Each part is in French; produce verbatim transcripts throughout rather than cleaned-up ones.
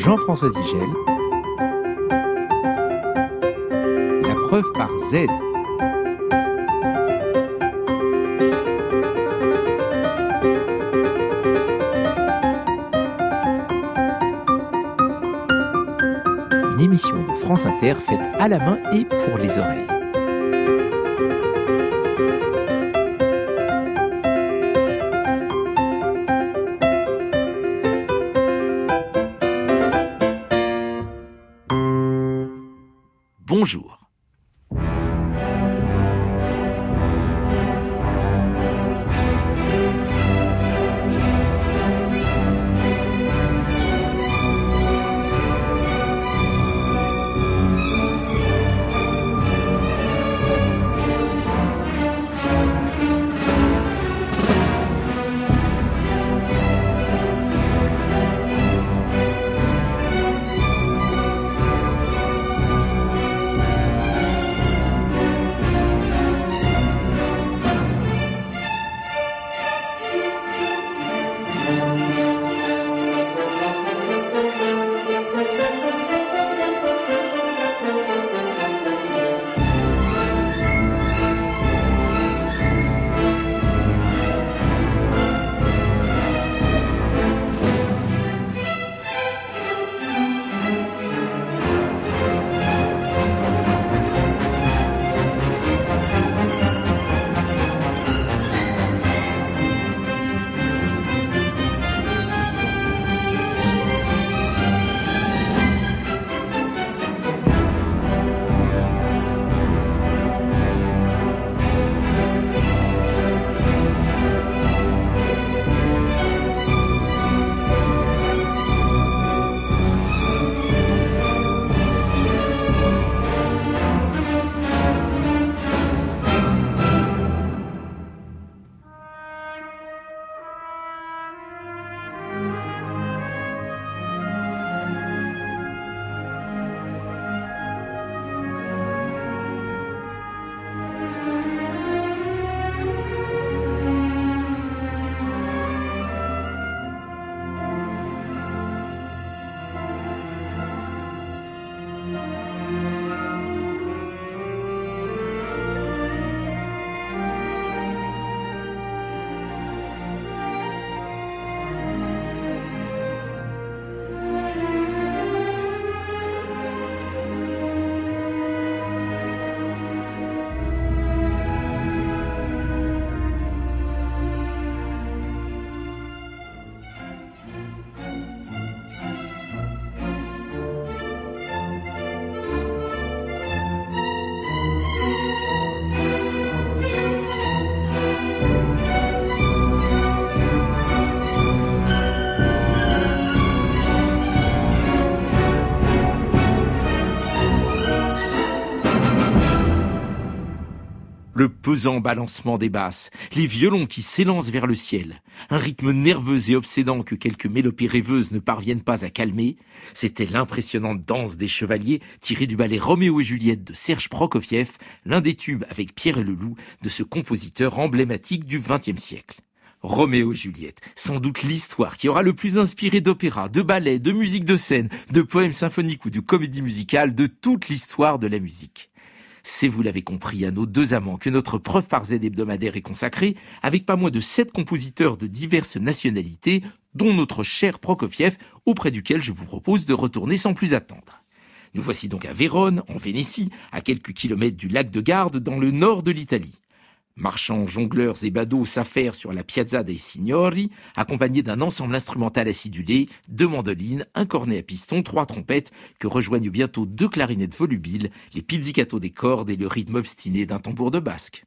Jean-François Zigel. La preuve par Z. Une émission de France Inter faite à la main et pour les oreilles. Bonjour. Le pesant balancement des basses, les violons qui s'élancent vers le ciel, un rythme nerveux et obsédant que quelques mélopées rêveuses ne parviennent pas à calmer, c'était l'impressionnante danse des chevaliers tirée du ballet Roméo et Juliette de Serge Prokofiev, l'un des tubes avec Pierre et Leloup de ce compositeur emblématique du vingtième siècle. Roméo et Juliette, sans doute l'histoire qui aura le plus inspiré d'opéra, de ballet, de musique de scène, de poèmes symphoniques ou de comédies musicales de toute l'histoire de la musique. C'est, vous l'avez compris, à nos deux amants que notre preuve par Z hebdomadaire est consacrée, avec pas moins de sept compositeurs de diverses nationalités, dont notre cher Prokofiev, auprès duquel je vous propose de retourner sans plus attendre. Nous voici donc à Vérone, en Vénétie, à quelques kilomètres du lac de Garde, dans le nord de l'Italie. Marchands, jongleurs et badauds s'affairent sur la Piazza dei Signori, accompagnés d'un ensemble instrumental acidulé, deux mandolines, un cornet à piston, trois trompettes, que rejoignent bientôt deux clarinettes volubiles, les pizzicatos des cordes et le rythme obstiné d'un tambour de basque.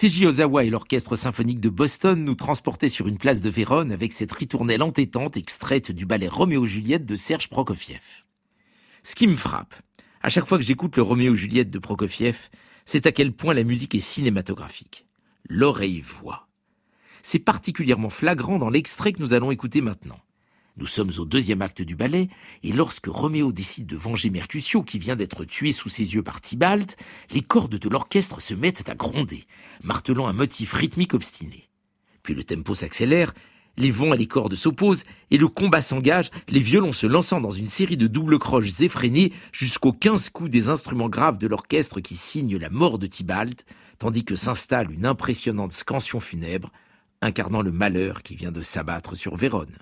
Seiji Ozawa et l'Orchestre symphonique de Boston nous transportaient sur une place de Vérone avec cette ritournelle entêtante extraite du ballet Roméo-Juliette de Serge Prokofiev. Ce qui me frappe, à chaque fois que j'écoute le Roméo-Juliette de Prokofiev, c'est à quel point la musique est cinématographique. L'oreille voit. C'est particulièrement flagrant dans l'extrait que nous allons écouter maintenant. Nous sommes au deuxième acte du ballet, et lorsque Roméo décide de venger Mercutio, qui vient d'être tué sous ses yeux par Tybalt, les cordes de l'orchestre se mettent à gronder, martelant un motif rythmique obstiné. Puis le tempo s'accélère, les vents et les cordes s'opposent, et le combat s'engage, les violons se lançant dans une série de doubles croches effrénées jusqu'aux quinze coups des instruments graves de l'orchestre qui signent la mort de Tybalt, tandis que s'installe une impressionnante scansion funèbre, incarnant le malheur qui vient de s'abattre sur Vérone.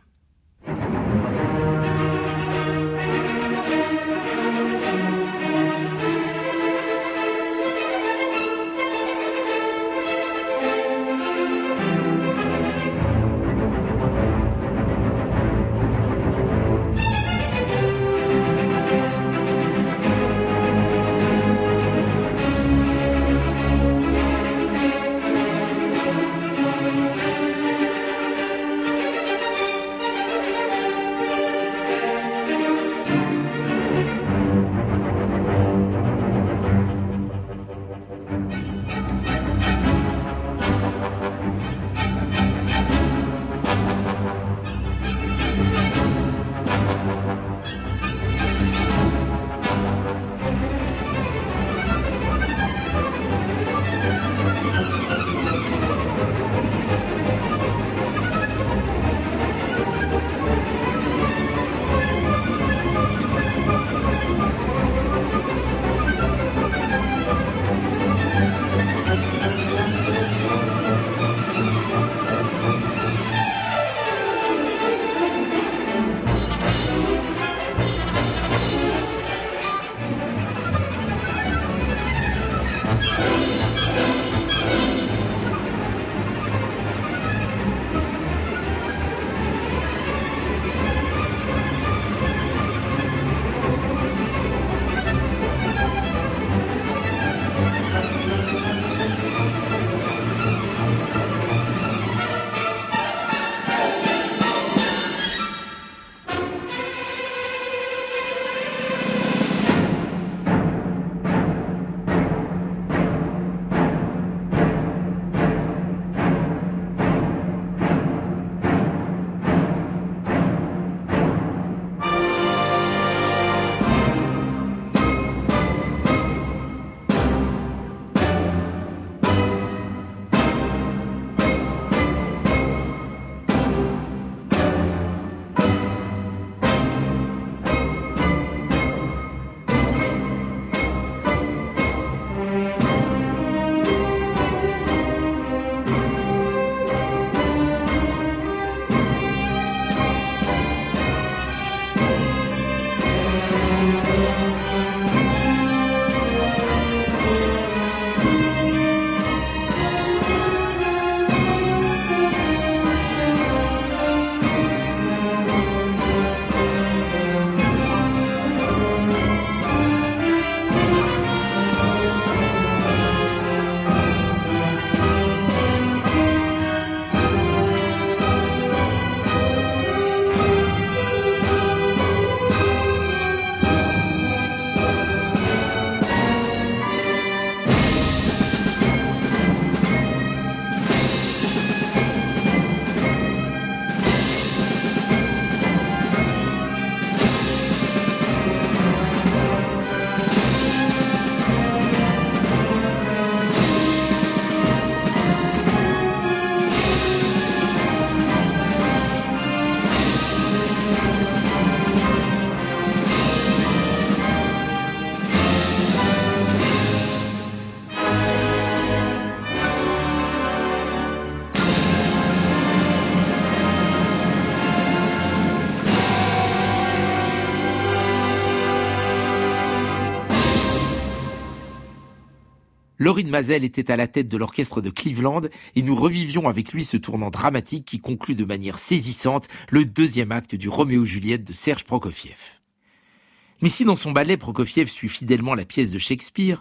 Lorin Maazel était à la tête de l'orchestre de Cleveland et nous revivions avec lui ce tournant dramatique qui conclut de manière saisissante le deuxième acte du Roméo-Juliette de Serge Prokofiev. Mais si dans son ballet Prokofiev suit fidèlement la pièce de Shakespeare,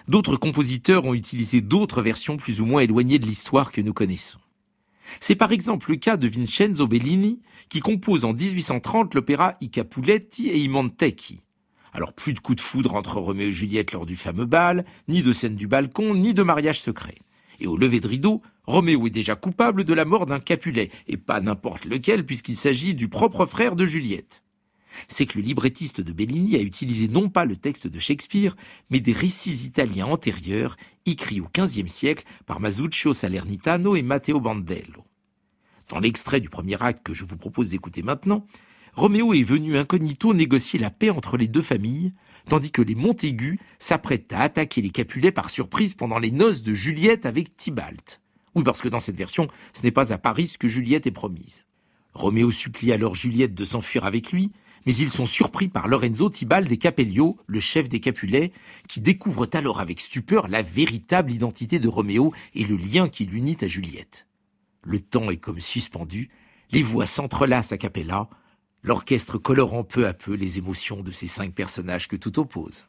D'autres compositeurs ont utilisé d'autres versions plus ou moins éloignées de l'histoire que nous connaissons. C'est par exemple le cas de Vincenzo Bellini, qui compose en dix-huit cent trente l'opéra I Capuletti e i Montecchi. Alors plus de coups de foudre entre Roméo et Juliette lors du fameux bal, ni de scène du balcon, ni de mariage secret. Et au lever de rideau, Roméo est déjà coupable de la mort d'un Capulet, et pas n'importe lequel puisqu'il s'agit du propre frère de Juliette. C'est que le librettiste de Bellini a utilisé non pas le texte de Shakespeare, mais des récits italiens antérieurs, écrits au quinzième siècle par Masuccio Salernitano et Matteo Bandello. Dans l'extrait du premier acte que je vous propose d'écouter maintenant, Roméo est venu incognito négocier la paix entre les deux familles, tandis que les Montaigu s'apprêtent à attaquer les Capulets par surprise pendant les noces de Juliette avec Tybalt. Oui, parce que dans cette version, ce n'est pas à Paris que Juliette est promise. Roméo supplie alors Juliette de s'enfuir avec lui, mais ils sont surpris par Lorenzo Tybalt et Capellio, le chef des Capulets, qui découvrent alors avec stupeur la véritable identité de Roméo et le lien qui l'unit à Juliette. Le temps est comme suspendu, les voix s'entrelacent a cappella, l'orchestre colorant peu à peu les émotions de ces cinq personnages que tout oppose.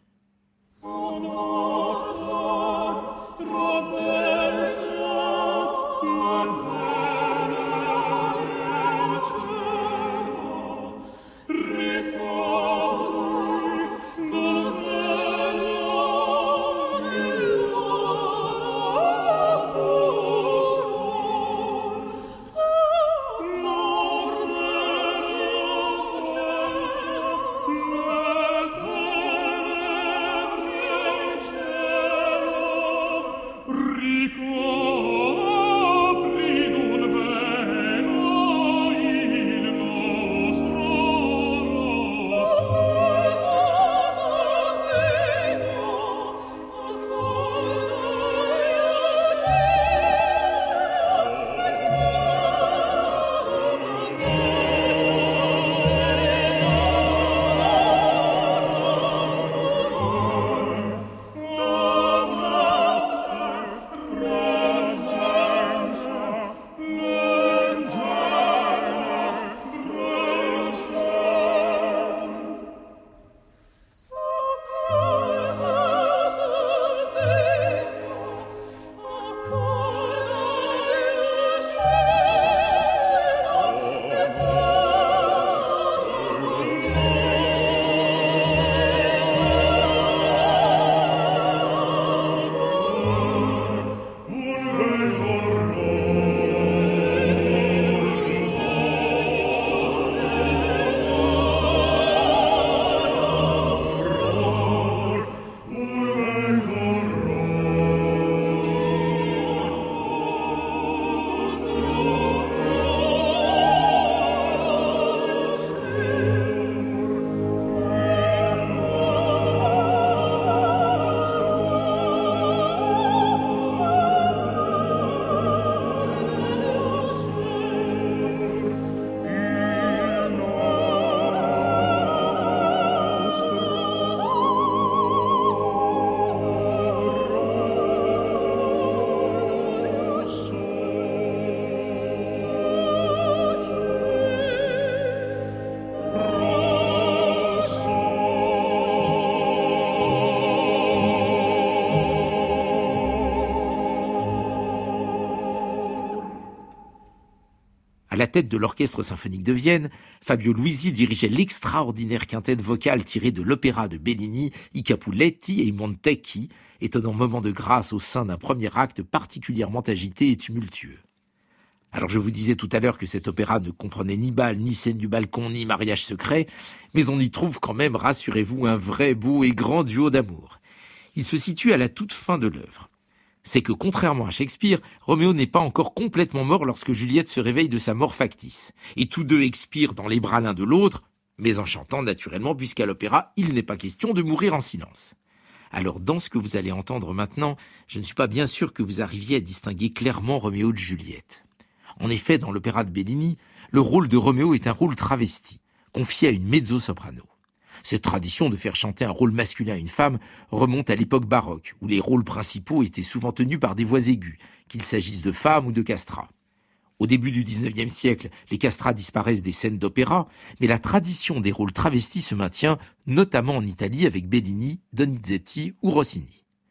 À la tête de l'Orchestre symphonique de Vienne, Fabio Luisi dirigeait l'extraordinaire quintette vocale tirée de l'opéra de Bellini, I Capuletti e i Montecchi, étonnant moment de grâce au sein d'un premier acte particulièrement agité et tumultueux. Alors je vous disais tout à l'heure que cet opéra ne comprenait ni bal, ni scène du balcon, ni mariage secret, mais on y trouve quand même, rassurez-vous, un vrai beau et grand duo d'amour. Il se situe à la toute fin de l'œuvre. C'est que, contrairement à Shakespeare, Roméo n'est pas encore complètement mort lorsque Juliette se réveille de sa mort factice. Et tous deux expirent dans les bras l'un de l'autre, mais en chantant naturellement, puisqu'à l'opéra, il n'est pas question de mourir en silence. Alors, dans ce que vous allez entendre maintenant, je ne suis pas bien sûr que vous arriviez à distinguer clairement Roméo de Juliette. En effet, dans l'opéra de Bellini, le rôle de Roméo est un rôle travesti, confié à une mezzo-soprano. Cette tradition de faire chanter un rôle masculin à une femme remonte à l'époque baroque, où les rôles principaux étaient souvent tenus par des voix aiguës, qu'il s'agisse de femmes ou de castrats. Au début du dix-neuvième siècle, les castrats disparaissent des scènes d'opéra, mais la tradition des rôles travestis se maintient, notamment en Italie avec Bellini, Donizetti ou Rossini.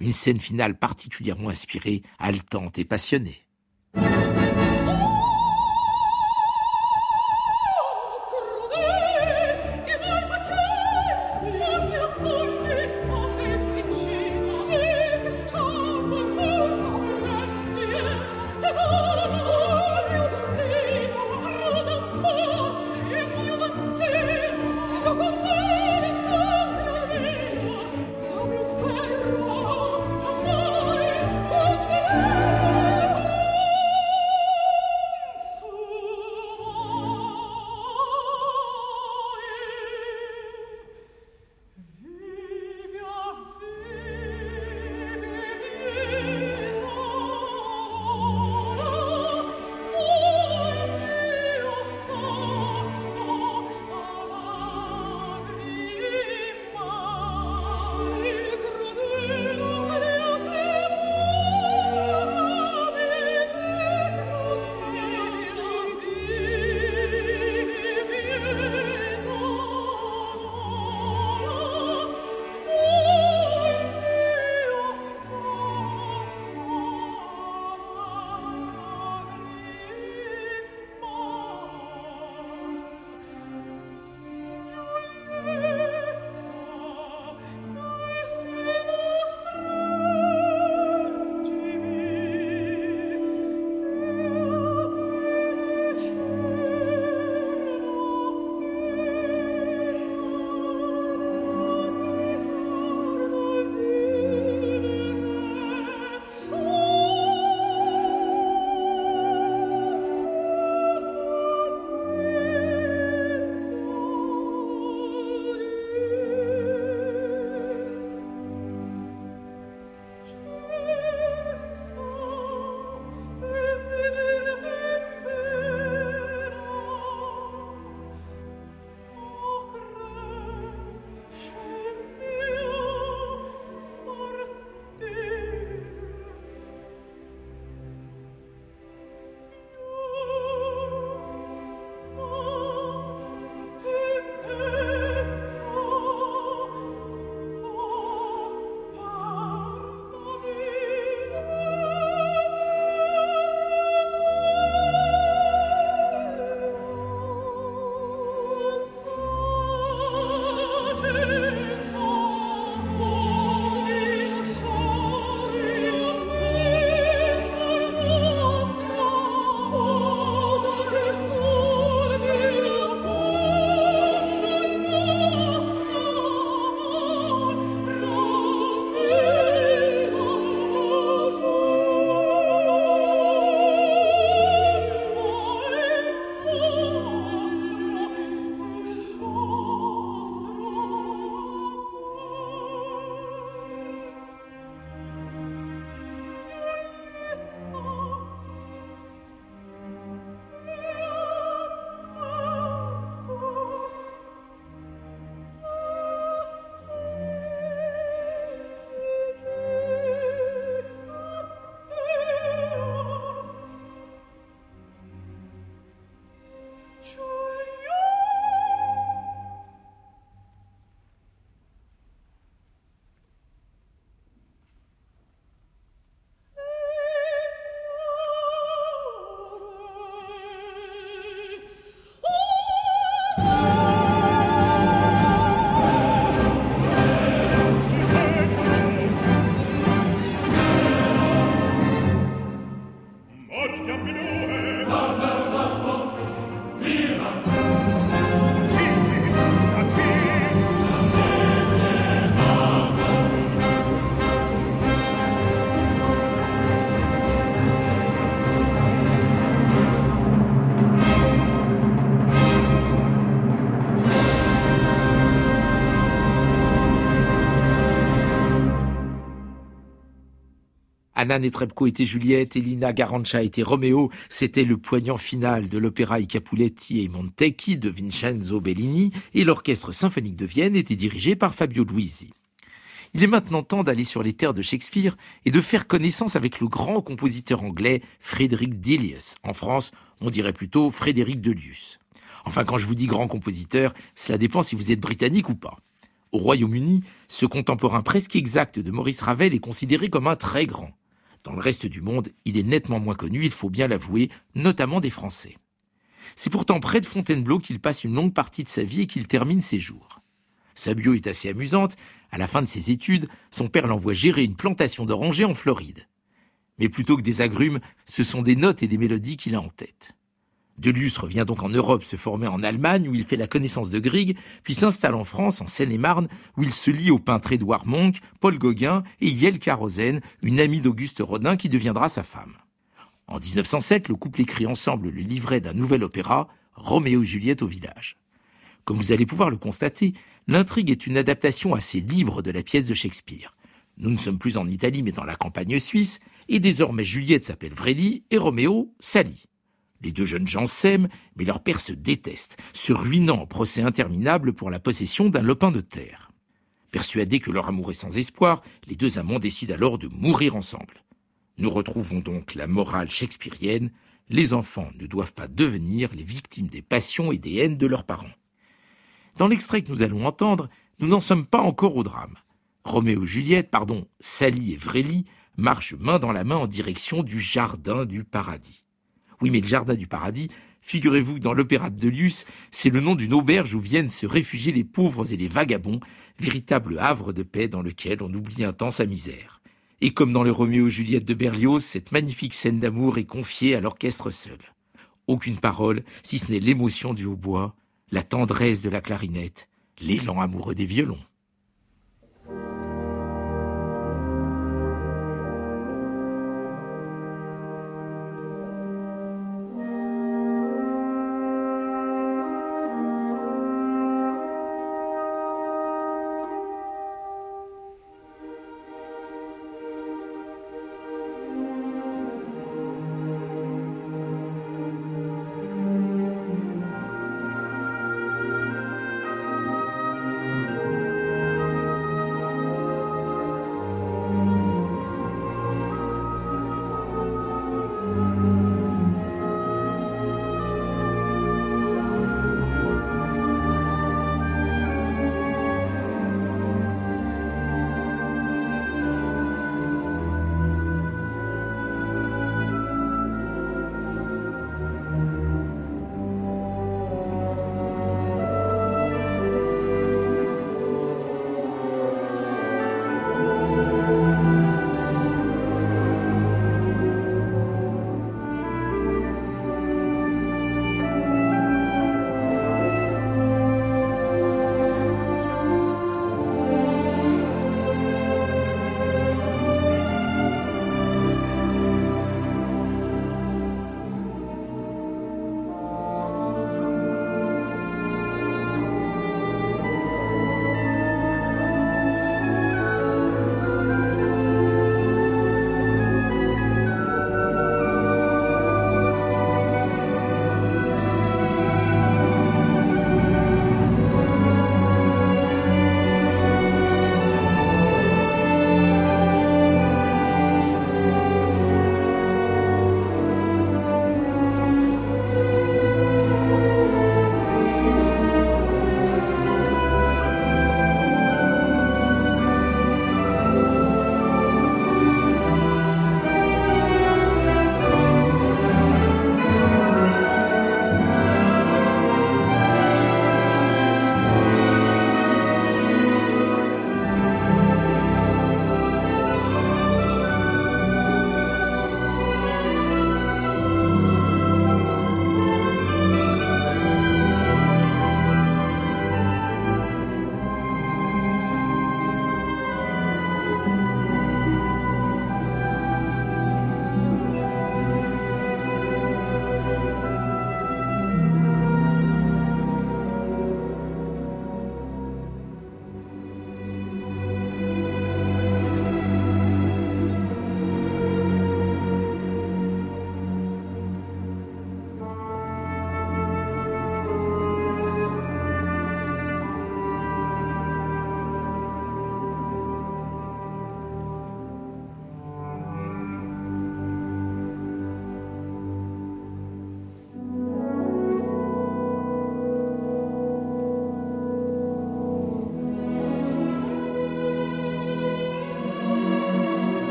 Une scène finale particulièrement inspirée, haletante et passionnée. Anna Netrebko était Juliette, Elina Garancia était Roméo. C'était le poignant final de l'opéra I Capuletti e Montecchi de Vincenzo Bellini et l'orchestre symphonique de Vienne était dirigé par Fabio Luisi. Il est maintenant temps d'aller sur les terres de Shakespeare et de faire connaissance avec le grand compositeur anglais Frederick Delius. En France, on dirait plutôt Frédéric Delius. Enfin, quand je vous dis grand compositeur, cela dépend si vous êtes britannique ou pas. Au Royaume-Uni, ce contemporain presque exact de Maurice Ravel est considéré comme un très grand. Dans le reste du monde, il est nettement moins connu, il faut bien l'avouer, notamment des Français. C'est pourtant près de Fontainebleau qu'il passe une longue partie de sa vie et qu'il termine ses jours. Sa bio est assez amusante. À la fin de ses études, son père l'envoie gérer une plantation d'orangers en Floride. Mais plutôt que des agrumes, ce sont des notes et des mélodies qu'il a en tête. Delluce revient donc en Europe se former en Allemagne où il fait la connaissance de Grieg, puis s'installe en France, en Seine-et-Marne, où il se lie au peintre Édouard Monck, Paul Gauguin et Yelka Rosen, une amie d'Auguste Rodin qui deviendra sa femme. En dix-neuf cent sept, le couple écrit ensemble le livret d'un nouvel opéra, Roméo et Juliette au village. Comme vous allez pouvoir le constater, l'intrigue est une adaptation assez libre de la pièce de Shakespeare. Nous ne sommes plus en Italie mais dans la campagne suisse, et désormais Juliette s'appelle Vrélie et Roméo Sally. Les deux jeunes gens s'aiment, mais leur père se déteste, se ruinant en procès interminable pour la possession d'un lopin de terre. Persuadés que leur amour est sans espoir, les deux amants décident alors de mourir ensemble. Nous retrouvons donc la morale shakespearienne, les enfants ne doivent pas devenir les victimes des passions et des haines de leurs parents. Dans l'extrait que nous allons entendre, nous n'en sommes pas encore au drame. Roméo et Juliette, pardon, Sally et Vrélie, marchent main dans la main en direction du jardin du paradis. Oui, mais le jardin du paradis, figurez-vous que dans l'opéra de Delluce, c'est le nom d'une auberge où viennent se réfugier les pauvres et les vagabonds, véritable havre de paix dans lequel on oublie un temps sa misère. Et comme dans le Roméo et Juliette de Berlioz, cette magnifique scène d'amour est confiée à l'orchestre seul. Aucune parole, si ce n'est l'émotion du hautbois, la tendresse de la clarinette, l'élan amoureux des violons.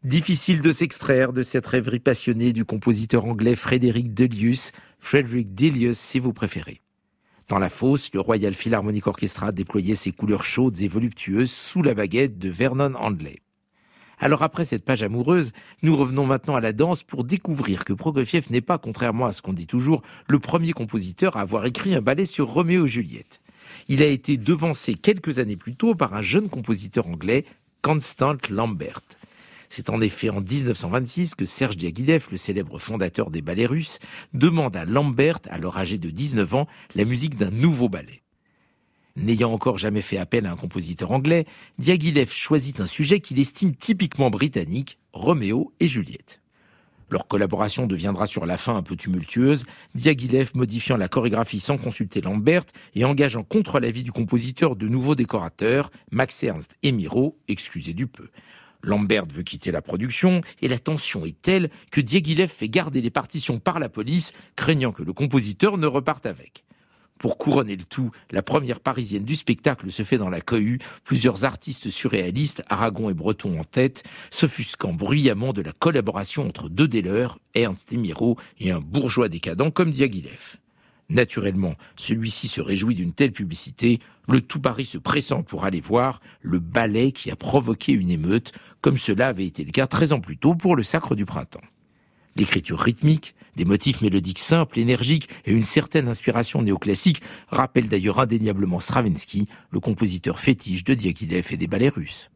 Difficile de s'extraire de cette rêverie passionnée du compositeur anglais Frederick Delius, Frederick Delius si vous préférez. Dans la fosse, le Royal Philharmonic Orchestra déployait ses couleurs chaudes et voluptueuses sous la baguette de Vernon Handley. Alors après cette page amoureuse, nous revenons maintenant à la danse pour découvrir que Prokofiev n'est pas, contrairement à ce qu'on dit toujours, le premier compositeur à avoir écrit un ballet sur Roméo et Juliette. Il a été devancé quelques années plus tôt par un jeune compositeur anglais, Constant Lambert. C'est en effet en dix-neuf cent vingt-six que Serge Diaghilev, le célèbre fondateur des ballets russes, demande à Lambert, alors âgé de dix-neuf ans, la musique d'un nouveau ballet. N'ayant encore jamais fait appel à un compositeur anglais, Diaghilev choisit un sujet qu'il estime typiquement britannique, Roméo et Juliette. Leur collaboration deviendra sur la fin un peu tumultueuse, Diaghilev modifiant la chorégraphie sans consulter Lambert et engageant contre l'avis du compositeur de nouveaux décorateurs, Max Ernst et Miro, excusez du peu. Lambert veut quitter la production et la tension est telle que Diaghilev fait garder les partitions par la police, craignant que le compositeur ne reparte avec. Pour couronner le tout, la première parisienne du spectacle se fait dans la cohue, plusieurs artistes surréalistes, Aragon et Breton en tête, s'offusquant bruyamment de la collaboration entre deux des leurs, Ernst et Miro, et un bourgeois décadent comme Diaghilev. Naturellement, celui-ci se réjouit d'une telle publicité, le tout Paris se pressant pour aller voir le ballet qui a provoqué une émeute, comme cela avait été le cas treize ans plus tôt pour le Sacre du Printemps. L'écriture rythmique, des motifs mélodiques simples, énergiques et une certaine inspiration néoclassique rappellent d'ailleurs indéniablement Stravinsky, le compositeur fétiche de Diaghilev et des ballets russes.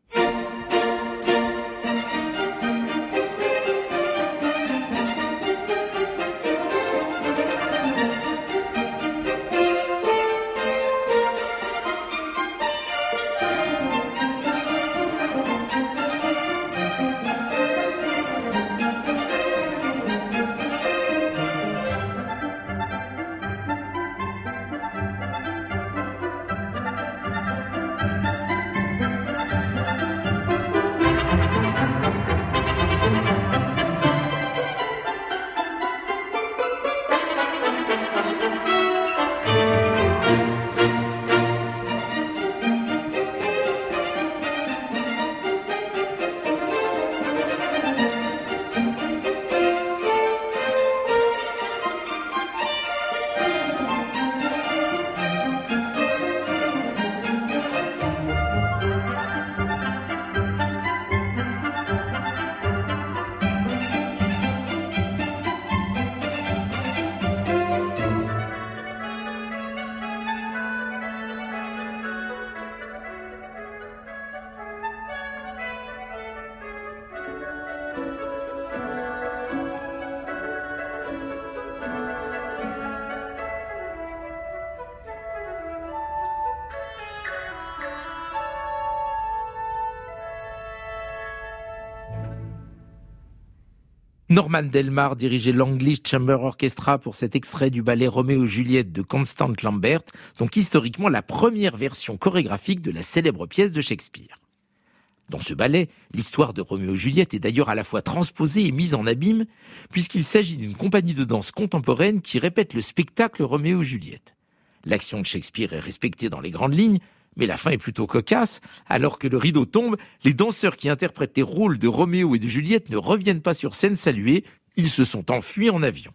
Norman Delmar dirigeait l'English Chamber Orchestra pour cet extrait du ballet Roméo et Juliette de Constant Lambert, donc historiquement la première version chorégraphique de la célèbre pièce de Shakespeare. Dans ce ballet, l'histoire de Roméo et Juliette est d'ailleurs à la fois transposée et mise en abîme, puisqu'il s'agit d'une compagnie de danse contemporaine qui répète le spectacle Roméo et Juliette. L'action de Shakespeare est respectée dans les grandes lignes, mais la fin est plutôt cocasse. Alors que le rideau tombe, les danseurs qui interprètent les rôles de Roméo et de Juliette ne reviennent pas sur scène saluer, ils se sont enfuis en avion.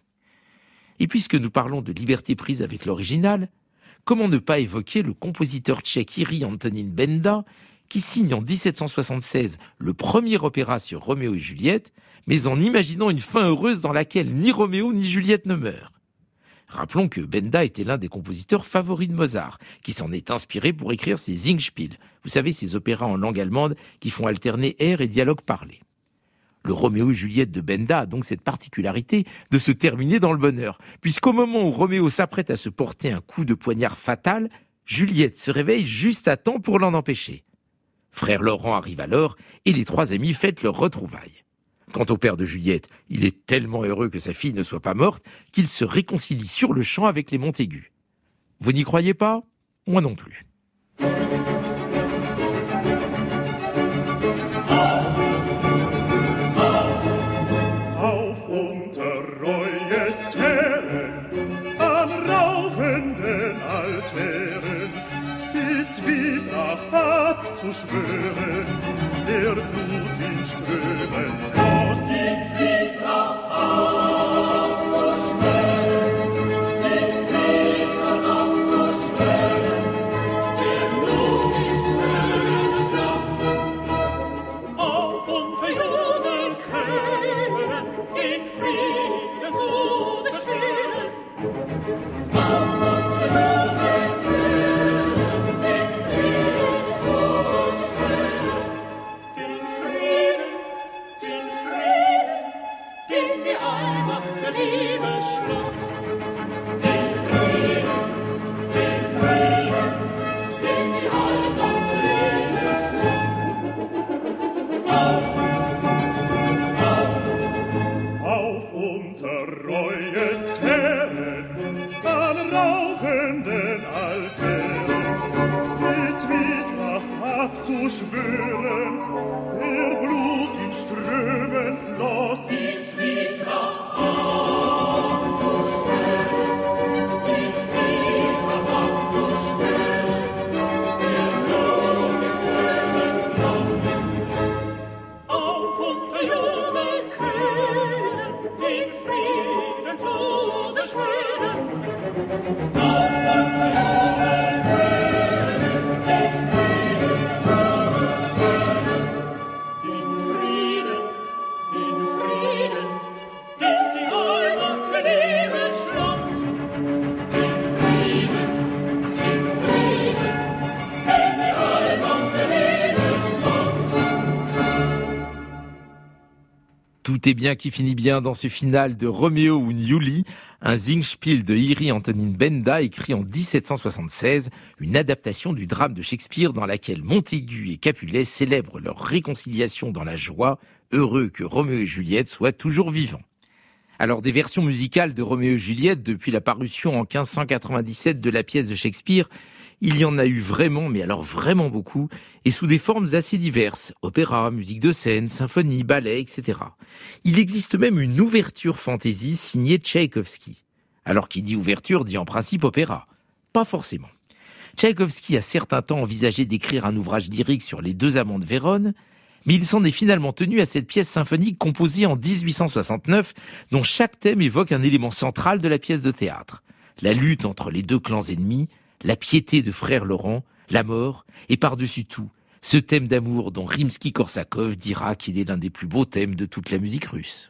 Et puisque nous parlons de liberté prise avec l'original, comment ne pas évoquer le compositeur tchèque Jiří Antonín Benda, qui signe en dix-sept cent soixante-seize le premier opéra sur Roméo et Juliette, mais en imaginant une fin heureuse dans laquelle ni Roméo ni Juliette ne meurent. Rappelons que Benda était l'un des compositeurs favoris de Mozart, qui s'en est inspiré pour écrire ses Singspiel, vous savez, ces opéras en langue allemande qui font alterner air et dialogue parlé. Le Roméo et Juliette de Benda a donc cette particularité de se terminer dans le bonheur, puisqu'au moment où Roméo s'apprête à se porter un coup de poignard fatal, Juliette se réveille juste à temps pour l'en empêcher. Frère Laurent arrive alors et les trois amis fêtent leur retrouvaille. Quant au père de Juliette, il est tellement heureux que sa fille ne soit pas morte qu'il se réconcilie sur le champ avec les Montaigu. Vous n'y croyez pas ? Moi non plus. Auf unter Reuets Herren, an rauchenden Altären, die Zwietracht abzuschwören, der Blut in Strömen den Frieden zu beschweren. Auf Montenegro hören, den Frieden zu beschweren. Den Frieden, den Frieden, den die Allmacht der Liebe schloss. Den Frieden, den Frieden, den die Allmacht der Liebe schloss. Auf, auf, auf unter Reue Terren, an rauchenden Altären, die Zwietracht abzuschwören, der Blut in Strömen floss. Die Zwietracht abzuschwören, die Zwietracht abzuschwören, der Blut in Strömen floss. Auf unter Jubelchören, den Frieden zu beschwören. Auf unter Jubelchören, den Frieden zu beschwören. Den Frieden, den Frieden, den die Allmacht der Liebe schloss. Den Frieden, den Frieden, den die Allmacht der Liebe schloss. Tout est bien qui finit bien dans ce final de Roméo und Julie, un Singspiel de Iri Antonin Benda écrit en dix-sept cent soixante-seize, une adaptation du drame de Shakespeare dans laquelle Montaigu et Capulet célèbrent leur réconciliation dans la joie, heureux que Roméo et Juliette soient toujours vivants. Alors des versions musicales de Roméo et Juliette depuis la parution en quinze cent quatre-vingt-dix-sept de la pièce de Shakespeare, il y en a eu vraiment, mais alors vraiment beaucoup, et sous des formes assez diverses, opéra, musique de scène, symphonie, ballet, et cetera. Il existe même une ouverture fantaisie signée Tchaïkovski. Alors qui dit ouverture dit en principe opéra. Pas forcément. Tchaïkovski a certes un temps envisagé d'écrire un ouvrage lyrique sur les deux amants de Vérone, mais il s'en est finalement tenu à cette pièce symphonique composée en dix-huit cent soixante-neuf, dont chaque thème évoque un élément central de la pièce de théâtre. La lutte entre les deux clans ennemis, la piété de frère Laurent, la mort, et par-dessus tout, ce thème d'amour dont Rimsky-Korsakov dira qu'il est l'un des plus beaux thèmes de toute la musique russe.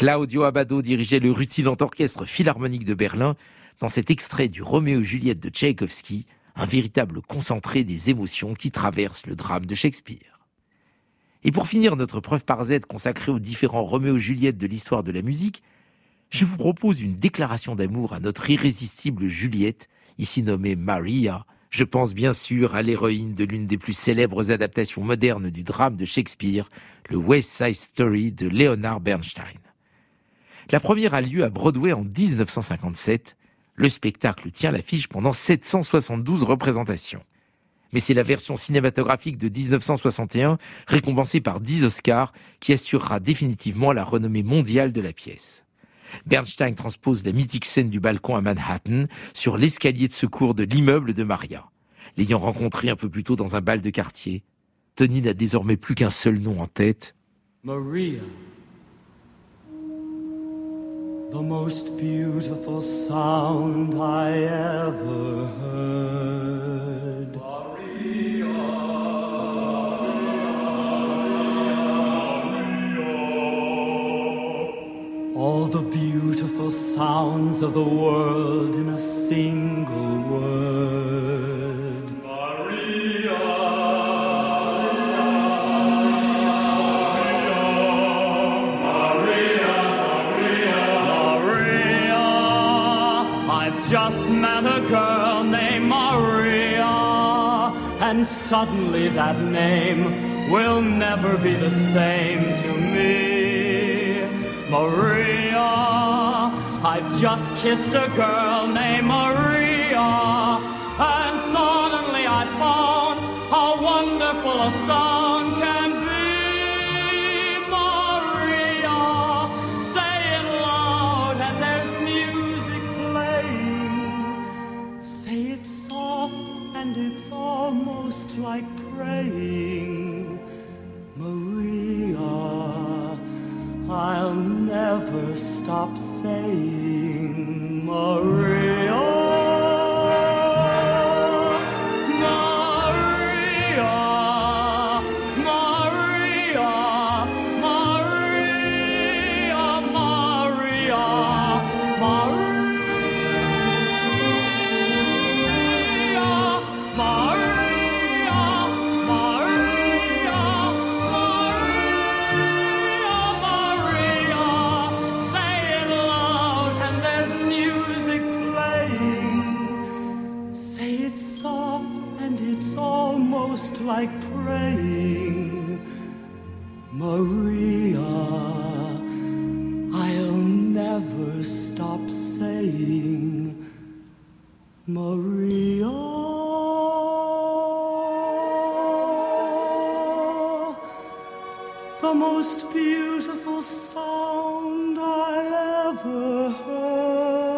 Claudio Abbado dirigeait le rutilant orchestre philharmonique de Berlin dans cet extrait du Roméo et Juliette de Tchaïkovski, un véritable concentré des émotions qui traversent le drame de Shakespeare. Et pour finir notre preuve par Z consacrée aux différents Roméo et Juliette de l'histoire de la musique, je vous propose une déclaration d'amour à notre irrésistible Juliette, ici nommée Maria. Je pense bien sûr à l'héroïne de l'une des plus célèbres adaptations modernes du drame de Shakespeare, le West Side Story de Leonard Bernstein. La première a lieu à Broadway en dix-neuf cent cinquante-sept. Le spectacle tient l'affiche pendant sept cent soixante-douze représentations. Mais c'est la version cinématographique de dix-neuf cent soixante et un, récompensée par dix Oscars, qui assurera définitivement la renommée mondiale de la pièce. Bernstein transpose la mythique scène du balcon à Manhattan sur l'escalier de secours de l'immeuble de Maria. L'ayant rencontré un peu plus tôt dans un bal de quartier, Tony n'a désormais plus qu'un seul nom en tête. Maria. The most beautiful sound I ever heard. Maria, Maria, all the beautiful sounds of the world in a single word. Maria. Just met a girl named Maria, and suddenly that name will never be the same to me. Maria, I've just kissed a girl named Maria, and suddenly I found how wonderful a song can be. Maria, say it loud and there's music playing. Say it soft and it's almost like praying. Maria, I'll never stop saying Maria. Like praying, Maria, I'll never stop saying Maria. The most beautiful sound I ever heard.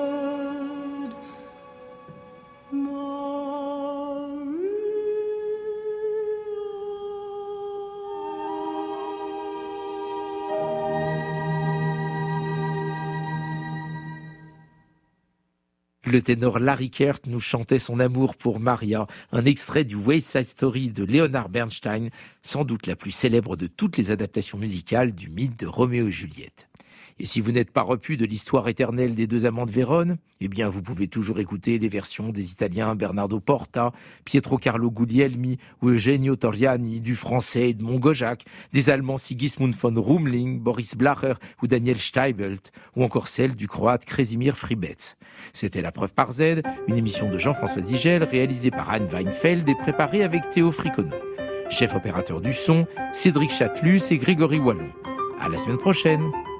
Le ténor Larry Kert nous chantait son amour pour Maria, un extrait du West Side Story de Leonard Bernstein, sans doute la plus célèbre de toutes les adaptations musicales du mythe de Roméo et Juliette. Et si vous n'êtes pas repu de l'histoire éternelle des deux amants de Vérone, eh bien vous pouvez toujours écouter les versions des Italiens Bernardo Porta, Pietro Carlo Guglielmi ou Eugenio Toriani, du français Edmond Gojac, des Allemands Sigismund von Rumling, Boris Blacher ou Daniel Steibelt, ou encore celle du Croate Kresimir Fribetz. C'était La Preuve par Z, une émission de Jean-François Zigel réalisée par Anne Weinfeld et préparée avec Théo Fricono. Chef opérateur du son, Cédric Chatelus et Grégory Wallon. À la semaine prochaine.